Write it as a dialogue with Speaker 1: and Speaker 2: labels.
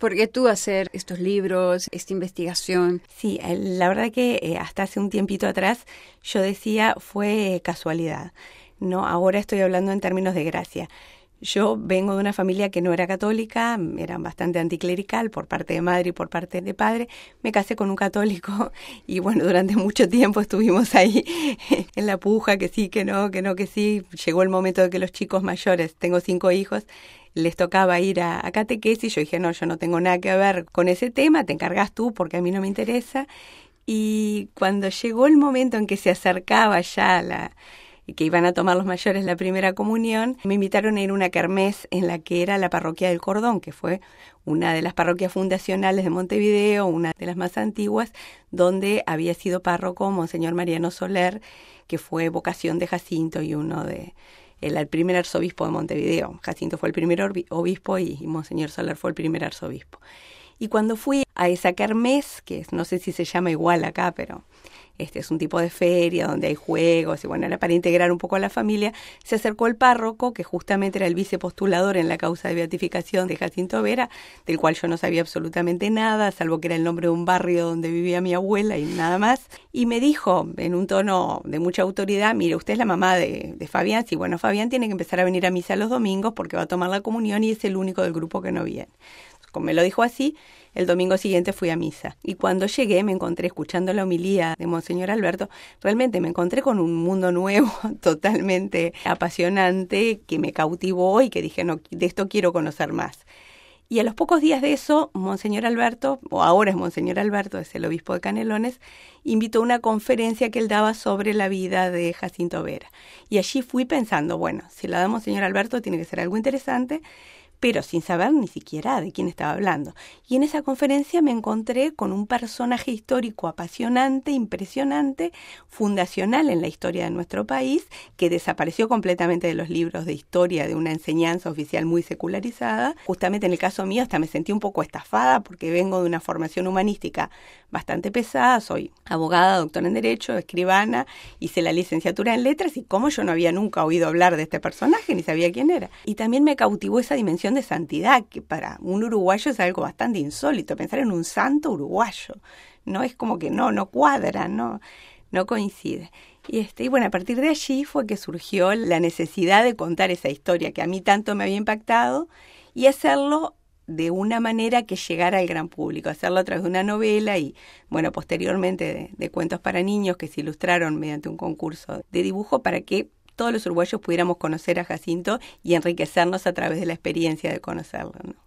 Speaker 1: ¿Por qué tú hacer estos libros, esta investigación?
Speaker 2: Sí, la verdad que hasta hace un tiempito atrás yo decía fue casualidad. No, ahora estoy hablando en términos de gracia. Yo vengo de una familia que no era católica, era bastante anticlerical por parte de madre y por parte de padre. Me casé con un católico y bueno, durante mucho tiempo estuvimos ahí en la puja, que sí, que no, que sí. Llegó el momento de que los chicos mayores, tengo 5 hijos, les tocaba ir a catequesis. Yo dije, no, yo no tengo nada que ver con ese tema, te encargas tú porque a mí no me interesa. Y cuando llegó el momento en que se acercaba ya que iban a tomar los mayores la primera comunión, me invitaron a ir a una kermés en la que era la parroquia del Cordón, que fue una de las parroquias fundacionales de Montevideo, una de las más antiguas, donde había sido párroco Monseñor Mariano Soler, que fue vocación de Jacinto y el primer arzobispo de Montevideo. Jacinto fue el primer obispo y Monseñor Soler fue el primer arzobispo. Y cuando fui a esa kermés, que no sé si se llama igual acá, pero es un tipo de feria donde hay juegos y bueno, era para integrar un poco a la familia, se acercó el párroco, que justamente era el vicepostulador en la causa de beatificación de Jacinto Vera, del cual yo no sabía absolutamente nada, salvo que era el nombre de un barrio donde vivía mi abuela y nada más, y me dijo en un tono de mucha autoridad, mire, usted es la mamá de Fabián, sí, bueno, Fabián tiene que empezar a venir a misa los domingos porque va a tomar la comunión y es el único del grupo que no viene. Como me lo dijo así, el domingo siguiente fui a misa. Y cuando llegué me encontré escuchando la homilía de Monseñor Alberto. Realmente me encontré con un mundo nuevo, totalmente apasionante, que me cautivó y que dije, no, de esto quiero conocer más. Y a los pocos días de eso, Monseñor Alberto, o ahora es Monseñor Alberto, es el obispo de Canelones, invitó a una conferencia que él daba sobre la vida de Jacinto Vera. Y allí fui pensando, bueno, si la da Monseñor Alberto tiene que ser algo interesante, pero sin saber ni siquiera de quién estaba hablando. Y en esa conferencia me encontré con un personaje histórico apasionante, impresionante, fundacional en la historia de nuestro país, que desapareció completamente de los libros de historia, de una enseñanza oficial muy secularizada. Justamente en el caso mío hasta me sentí un poco estafada porque vengo de una formación humanística bastante pesada, soy abogada, doctora en Derecho, escribana, hice la licenciatura en Letras y como yo no había nunca oído hablar de este personaje ni sabía quién era. Y también me cautivó esa dimensión de santidad, que para un uruguayo es algo bastante insólito, pensar en un santo uruguayo, ¿no? Es como que no cuadra, no coincide. Y bueno, a partir de allí fue que surgió la necesidad de contar esa historia que a mí tanto me había impactado y hacerlo de una manera que llegara al gran público, hacerlo a través de una novela y, bueno, posteriormente de cuentos para niños que se ilustraron mediante un concurso de dibujo para que todos los uruguayos pudiéramos conocer a Jacinto y enriquecernos a través de la experiencia de conocerlo, ¿no?